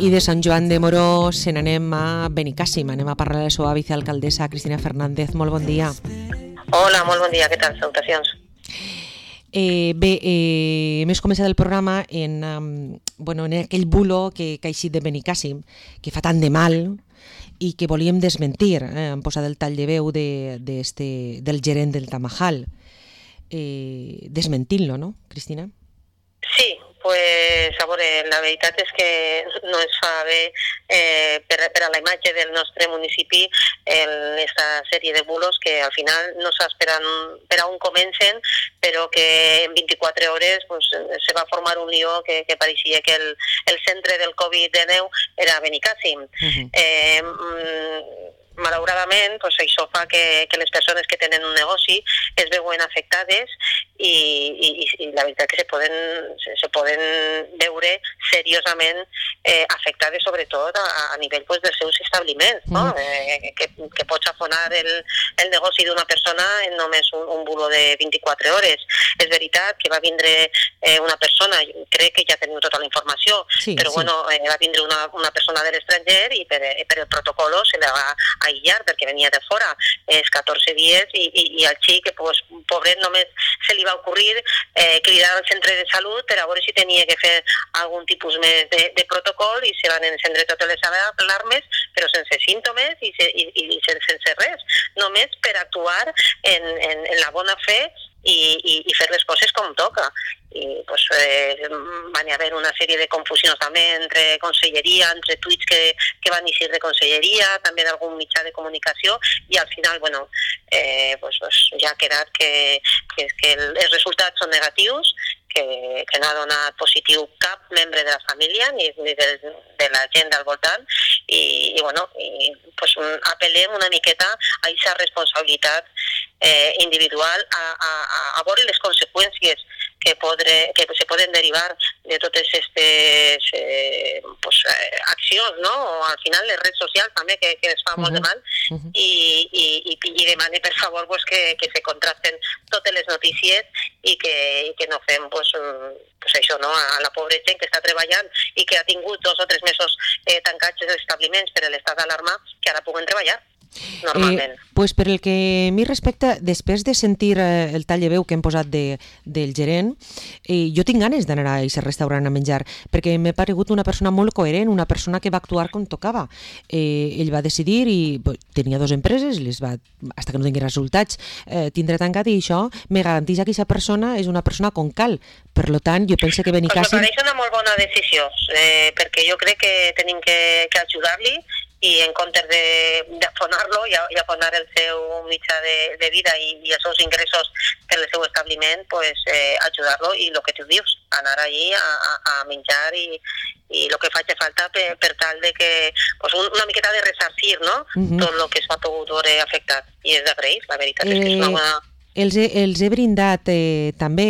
I de Sant Joan de Moró se n'anem a Benicàssim, anem a parlar de la seva vicealcaldessa Cristina Fernández. Molt bon dia. Hola, molt bon dia, què tal? Salutacions. Hem començat el programa en aquell bulo que ha eixit de Benicàssim, que fa tant de mal i que volíem desmentir. Hem posat el tall de veu del gerent del Tamajal. Desmentint-lo, no, Cristina? Sí, pues, a veure, la veritat és que no es fa bé per a la imatge del nostre municipi aquesta sèrie de bulos que al final no saps per a on comencen, però que en 24 hores pues, se va formar un lió que pareixia que el centre del Covid-19 era Benicàssim. Malauradament, pues, això fa que les persones que tenen un negoci es veuen afectades i la veritat que se poden veure seriosament afectades sobretot a nivell pues, dels seus establiments, no? Que pots afonar el negoci d'una persona en només un bulo de 24 hores. És veritat que va vindre una persona, crec que ja teniu tota la informació, sí, però sí. Bueno, va vindre una persona de l'estranger i per el protocol se la va aïllar perquè venia de fora, 14 dies i al xic, pues, pobret, només se li va ocorrir cridar al centre de salut per a veure si tenia que fer algun tipus més de protocol i se van encendre totes les alarmes, però sense símptomes i sense res, només per actuar en la bona fe i fer les coses com toca. I pues, van haver una sèrie de confusions també entre conselleria, entre tuits que van eixir de conselleria, també d'algun mitjà de comunicació, i al final, bueno, pues, ja ha quedat que els resultats són negatius, que no ha donat positiu cap membre de la família ni de la gent del voltant i bueno, pues, apel·lem una miqueta a aquesta responsabilitat individual a veure les conseqüències que se poden derivar de totes aquestes accions, no? O al final les redes socials també que es fa molt de mal i demane per favor pues, que se contrasten totes les notícies i que no fem pues, això, no? A la pobra gent que està treballant i que ha tingut 2 o 3 mesos tancats els establiments per l'estat d'alarma que ara puguen treballar normalment. Pues per el que a mi respecta, després de sentir el tall de veu que hem posat del gerent, jo tinc ganes d'anar a aquest restaurant a menjar, perquè m'ha paregut una persona molt coherent, una persona que va actuar com tocava. Ell va decidir i tenia 2 empreses, fins que no tingui resultats, tindrà tancat, i això me garanteix que aquesta persona és una persona com cal. Per tant, jo penso que Benicàssim... Me pareix una molt bona decisió, perquè jo crec que tenim que ajudar-li i en comptes d'afonar-lo i afonar el seu mitjà de vida i els seus ingressos per el seu establiment, pues, ajudar-lo i el que tu dius, anar allí a menjar i el que faci falta per tal de que pues, una miqueta de ressarcir, no? Tot el que s'ha pogut veure afectat. I és d'agrair, la veritat és que és una bona... Els he brindat també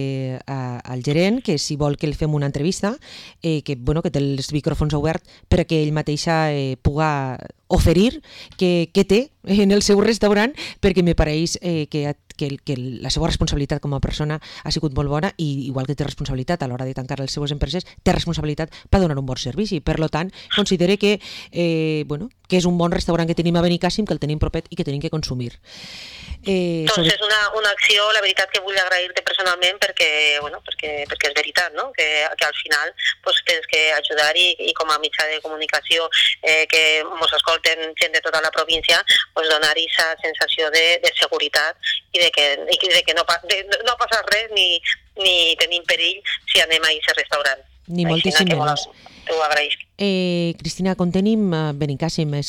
al gerent que si vol que li fem una entrevista, que té els micròfons oberts perquè ell mateixa pugui oferir què té en el seu restaurant, perquè me pareix que la seva responsabilitat com a persona ha sigut molt bona i igual que té responsabilitat a l'hora de tancar les seues empreses, té responsabilitat per donar un bon servici. Per tant, considere que és un bon restaurant que tenim a Benicàssim, que el tenim propet i que tenim que consumir. Doncs és una acció, la veritat, que vull agrair-te personalment perquè és veritat, no? Que al final pues, tens que ajudar i com a mitjà de comunicació que ens escolten gent de tota la província, pues, donar aquesta sensació de seguretat i de que no ha passat res ni tenim perill si anem a aquest restaurant. Ni moltíssim menys. T'ho agraïs. Cristina, com tenim Benicàssim,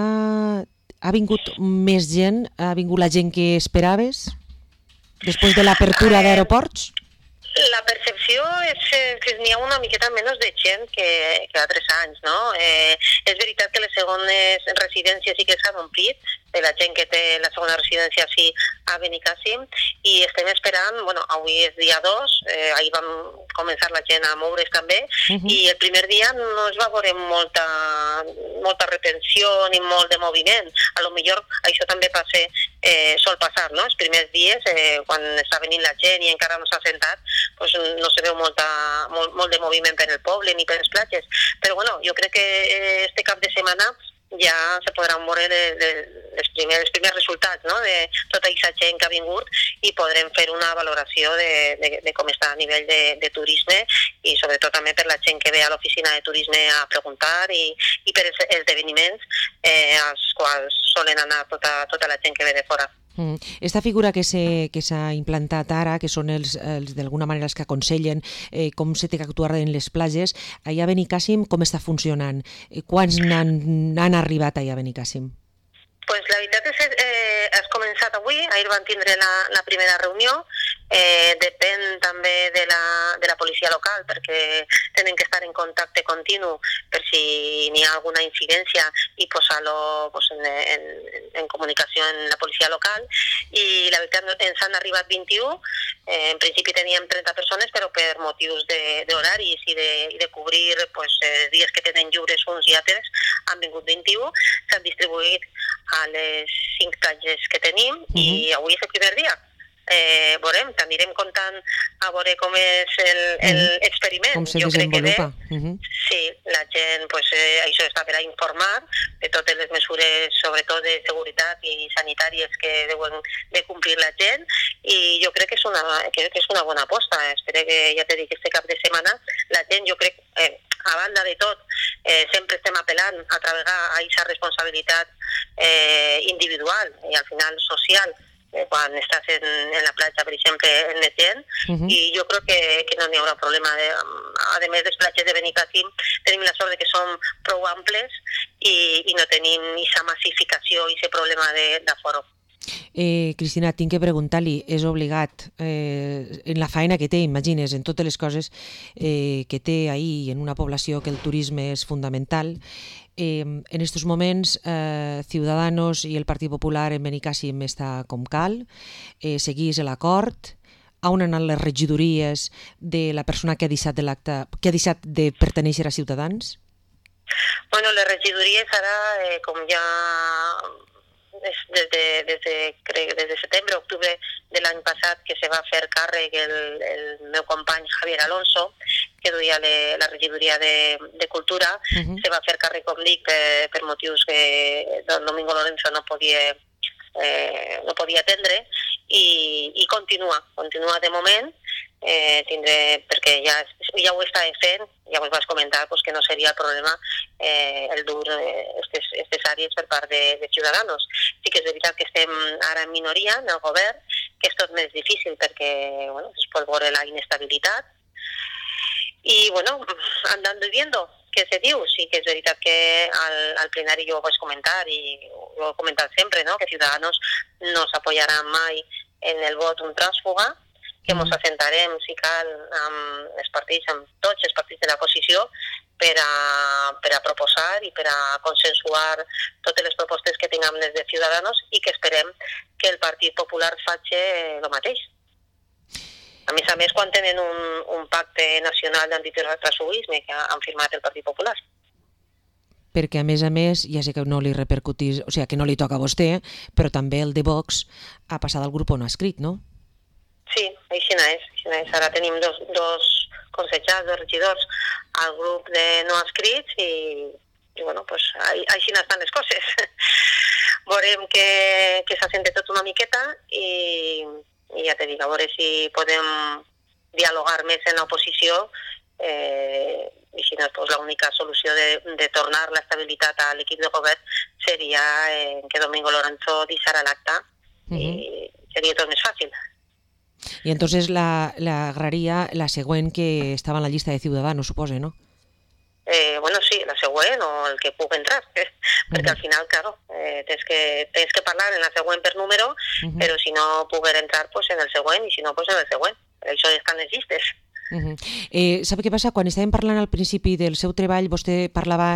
ha vingut més gent? Ha vingut la gent que esperaves? Després de l'apertura d'aeroports? La percepció és que n'hi ha una miqueta menys de gent que altres anys, no? És veritat que les segones residències sí que s'han omplit, de la gent que té la segona residència sí a Benicàssim, i estem esperant, avui és dia 2, ahir vam començar la gent a moure's també, i el primer dia no es va veure molta retenció ni molt de moviment. A lo millor això també sol passar, no? Els primers dies, quan està venint la gent i encara no s'ha sentat, pues no se veu molta molt de moviment per el poble ni per les platges, però bueno, jo crec que este cap de setmana ja se podran veure els primers resultats, no?, de tota aquesta gent que ha vingut i podrem fer una valoració de com està a nivell de turisme i sobretot també per la gent que ve a l'oficina de turisme a preguntar i per els esdeveniments als quals solen anar tota la gent que ve de fora. Esta figura que s'ha implantat ara, que són els d'alguna manera els que aconsellen com s'ha d'actuar en les platges, allà a Benicàssim com està funcionant? Quants n'han arribat allà a Benicàssim? Pues la veritat és que has començat avui, ahir van tindre la primera reunió, depèn també de la policia local perquè tenen que estar en contacte continu per si n'hi ha alguna incidència i posar-lo en comunicació en la policia local i la veritat ens han arribat 21, en principi teníem 30 persones però per motius d'horaris i de cobrir dies que tenen lliures uns i altres han vingut 21, s'han distribuït a les 5 platges que tenim i avui és el primer dia. Veurem, t'anirem contant a veure com és l'experiment. Com se desenvolupa. Sí, la gent, això està per a informar de totes les mesures, sobretot de seguretat i sanitàries que deuen de complir la gent i jo crec que és una bona aposta. Espero que, ja t'he dit, este cap de setmana la gent, jo crec, a banda de tot, sempre estem apel·lant a treballar a aquesta responsabilitat individual i al final social quan estàs en la platja, per exemple, en la gent, i jo crec que no n'hi haurà problema. A més, les platges de Benicàssim tenim la sort que són prou amples i no tenim aquesta massificació i aquest problema d'aforo. Cristina, tinc que preguntar-li, és obligat en la feina que té, imagines, en totes les coses que té ahir en una població que el turisme és fundamental, en estos moments Ciudadanos i el Partit Popular en Benicàssim està com cal, seguís l'acord, on han anat les regidories de la persona que ha deixat de pertenèixer a Ciutadans? Bueno, les regidories ara, com ja des de setembre, octubre de l'any passat que se va fer càrrec el meu company Javier Alonso, que duia la regidoria de Cultura, se va fer càrrec, com dic, per motius que Domingo Lorenzo no podia atendre i continua de moment, perquè ja ho està fent, ja us vas comentar que no seria el problema el dur aquestes àrees per part de Ciudadanos. Sí que és veritat que estem ara en minoria en el govern, que és tot més difícil perquè es pot veure la inestabilitat i andando y viendo, que se diu, sí que és veritat que al plenari jo ho vaig comentar i ho he comentat sempre, ¿no?, que Ciudadanos no s'apoyarà mai en el vot un trànsfuga, que ens assentarem, si cal, amb tots els partits de l'oposició per a proposar i per a consensuar totes les propostes que tinguem les de Ciudadanos i que esperem que el Partit Popular faci el mateix. A més, quan tenen un pacte nacional d'antitransfugisme que han firmat el Partit Popular. Perquè, a més, ja sé que no li repercutís, o sigui, que no li toca a vostè, però també el de Vox ha passat al grup on ha escrit, no? Sí, així és. Ara tenim dos consellers, dos regidors al grup de no escrits i així estan les coses. Veurem que s'assenta tot una miqueta i ja t'he dit, a veure si podem dialogar més en l'oposició i si no, l'única solució de tornar l'estabilitat a l'equip de govern seria que Domingo Lorenzo deixara l'acte i seria tot més fàcil. I entonces l'agraria la següent que estava en la llista de Ciudadanos, suposa, no? Sí, la següent o el que pugui entrar, perquè al final, claro, tens que parlar en la següent per número, però si no poguer entrar, en el següent, i si no, en el següent. Per això estan les llistes. Sap què passa? Quan estàvem parlant al principi del seu treball, vostè parlava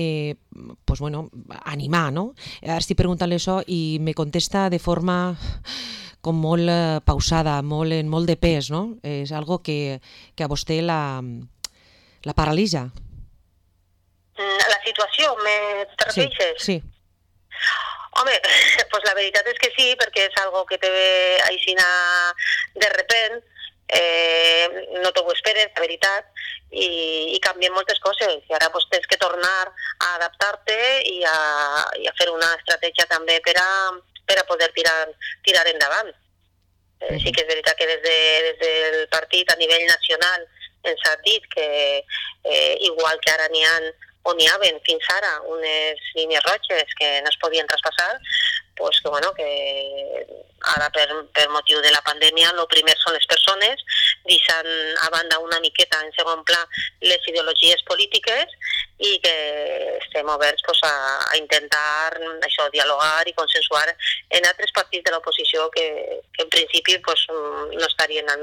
animar, no? Ara estic parlant això i me contesta de forma com molt pausada, amb molt de pes, no? És algo que a vostè la paralitza. La situació, te refereixes? Sí. Home, la veritat és que sí, perquè és algo que te ve aixina de repent no t'ho esperes, la veritat, i canvien moltes coses, i ara pues, tens que tornar a adaptar-te i a fer una estratègia també per a poder tirar endavant. Sí que és veritat que des del partit a nivell nacional ens ha dit que igual que ara n'hi haven fins ara unes línies roges que no es podien traspassar, pues que ara per motiu de la pandèmia el primer són les persones, deixant a banda una miqueta en segon pla les ideologies polítiques i que estem oberts a intentar això, dialogar i consensuar en altres partits de l'oposició que en principi no estarien en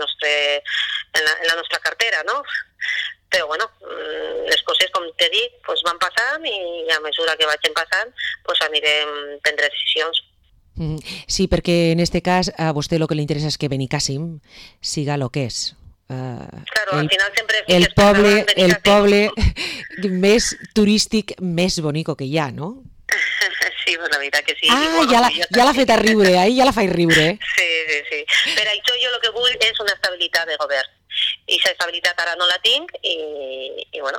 la nostra cartera, no? Però les coses, com t'he dit, van passant i a mesura que vagin passant anirem prendre decisions. Sí, perquè en este cas a vostè el que li interessa és que Benicàssim siga el que és. Claro, al final sempre el poble més turístic, més bonico que hi ha, no? Sí, la veritat que sí. Ja l'ha fet a riure, ja la faig riure. Sí. Per això jo el que vull és una estabilitat de govern. I aquesta estabilitat ara no la tinc i bueno...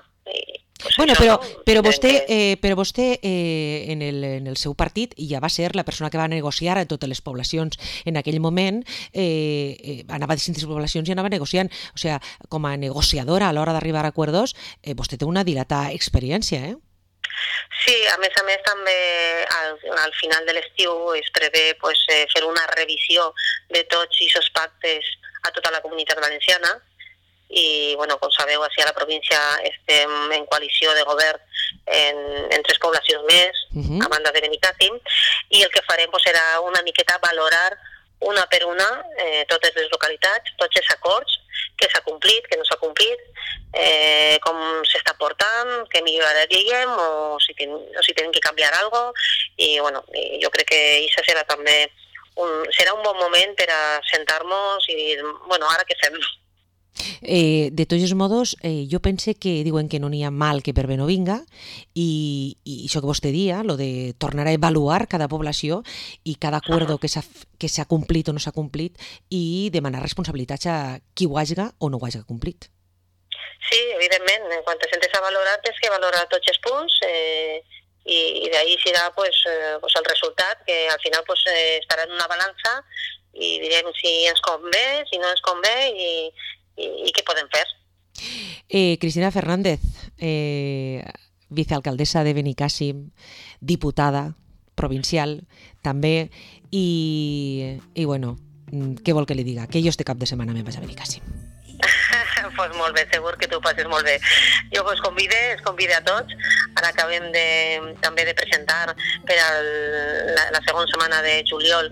Però vostè en el seu partit ja va ser la persona que va negociar a totes les poblacions en aquell moment, anava a distintes poblacions i anava negociant, o sigui, com a negociadora a l'hora d'arribar a acords, vostè té una dilatada experiència, eh? Sí, a més també al final de l'estiu es prevé fer una revisió de tots aquests pactes a tota la comunitat valenciana i, com sabeu, a la província estem en coalició de govern en 3 poblacions més, a banda de Benicàssim, i el que farem serà una miqueta valorar una per una totes les localitats, tots els acords, què s'ha complit, què no s'ha complit, com s'està portant, què milloraríem o si tenim que canviar alguna cosa, i jo crec que això serà també serà un bon moment per a sentar-nos i dir, ara què fem? De tots modos, jo pense que diuen que no n'hi ha mal que per bé no vinga i això que vostè dia, lo de tornar a avaluar cada població i cada acord que s'ha complit o no s'ha complit i demanar responsabilitats a qui ho hagi o no ho hagi complit. Sí, evidentment, quan te sentes a valorar tens que valorar tots els punts i d'ahí serà el resultat que al final estarà en una balança i direm si ens convé, si no ens convé i què podem fer. Cristina Fernández, vicealcaldessa de Benicàssim, diputada provincial també i què vol que li diga? Que jo este cap de setmana me'n vaig a Benicàssim. Pues molt bé, segur que tu passes molt bé. Jo us convide a tots. Ara acabem també de presentar per a la segona setmana de juliol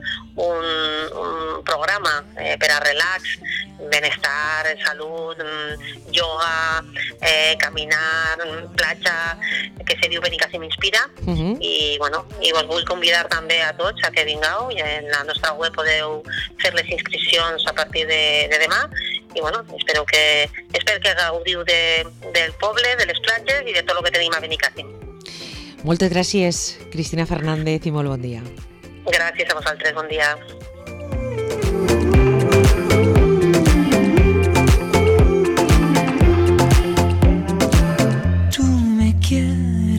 un programa per a relax, benestar, salut, yoga, caminar, platja, que se diu Benicàssim Inspira. I us vull convidar també a tots a que vingueu i en la nostra web podeu fer les inscripcions a partir de demà i espero que gaudiu del poble, de les platges i de tot el que tenim a Benicàssim. Moltes gràcies, Cristina Fernández, i molt bon dia. Gràcies a vosaltres, bon dia.